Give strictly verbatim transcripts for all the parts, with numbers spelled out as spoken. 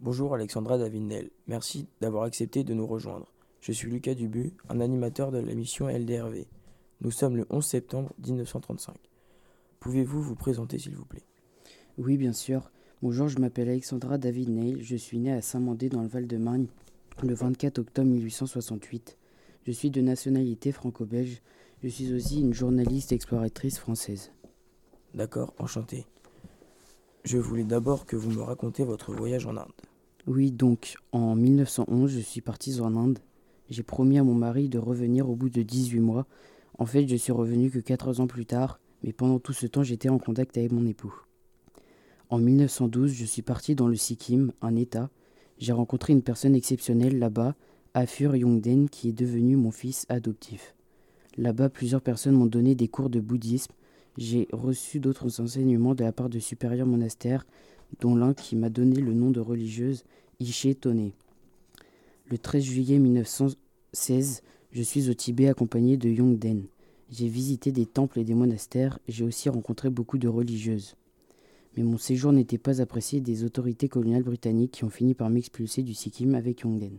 Bonjour Alexandra David-Nel, merci d'avoir accepté de nous rejoindre. Je suis Lucas Dubu, un animateur de l'émission L D R V. Nous sommes le onze septembre mille neuf cent trente-cinq. Pouvez-vous vous présenter s'il vous plaît? Oui, bien sûr. Bonjour, je m'appelle Alexandra David-Neil. Je suis née à Saint-Mandé dans le Val-de-Marne le vingt-quatre octobre mille huit cent soixante-huit. Je suis de nationalité franco-belge. Je suis aussi une journaliste exploratrice française. D'accord, enchanté. Je voulais d'abord que vous me racontiez votre voyage en Inde. Oui, donc, en mille neuf cent onze, je suis partie en Inde. J'ai promis à mon mari de revenir au bout de dix-huit mois. En fait, je suis revenu que quatre ans plus tard, mais pendant tout ce temps, j'étais en contact avec mon époux. En mille neuf cent douze, je suis parti dans le Sikkim, un État. J'ai rencontré une personne exceptionnelle là-bas, Afur Yongden, qui est devenu mon fils adoptif. Là-bas, plusieurs personnes m'ont donné des cours de bouddhisme. J'ai reçu d'autres enseignements de la part de supérieurs monastères, dont l'un qui m'a donné le nom de religieuse Ishe Tone. Le treize juillet mille neuf cent seize, je suis au Tibet accompagné de Yongden. J'ai visité des temples et des monastères. J'ai aussi rencontré beaucoup de religieuses. Mais mon séjour n'était pas apprécié des autorités coloniales britanniques qui ont fini par m'expulser du Sikkim avec Yongden.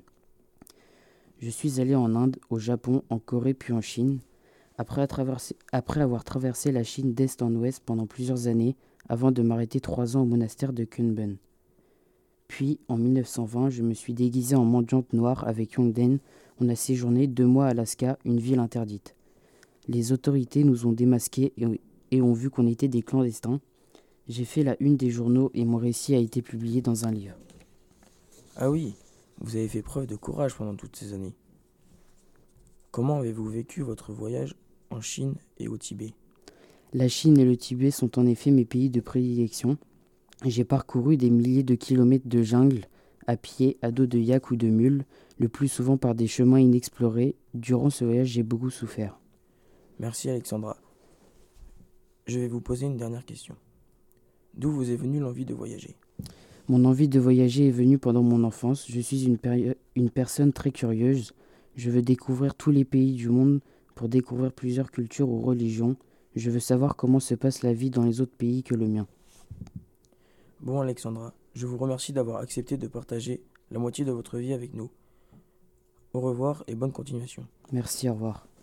Je suis allé en Inde, au Japon, en Corée puis en Chine. Après, après avoir traversé la Chine d'est en ouest pendant plusieurs années, avant de m'arrêter trois ans au monastère de Kunben. Puis, en mille neuf cent vingt, je me suis déguisé en mendiante noire avec Yongden. On a séjourné deux mois à Alaska, une ville interdite. Les autorités nous ont démasqués et, et ont vu qu'on était des clandestins. J'ai fait la une des journaux et mon récit a été publié dans un livre. Ah oui, vous avez fait preuve de courage pendant toutes ces années. Comment avez-vous vécu votre voyage en Chine et au Tibet? La Chine et le Tibet sont en effet mes pays de prédilection. J'ai parcouru des milliers de kilomètres de jungle, à pied, à dos de yak ou de mule, le plus souvent par des chemins inexplorés. Durant ce voyage, j'ai beaucoup souffert. Merci Alexandra. Je vais vous poser une dernière question. D'où vous est venue l'envie de voyager? Mon envie de voyager est venue pendant mon enfance. Je suis une, péri- une personne très curieuse. Je veux découvrir tous les pays du monde pour découvrir plusieurs cultures ou religions. Je veux savoir comment se passe la vie dans les autres pays que le mien. Bon Alexandra, je vous remercie d'avoir accepté de partager la moitié de votre vie avec nous. Au revoir et bonne continuation. Merci, au revoir.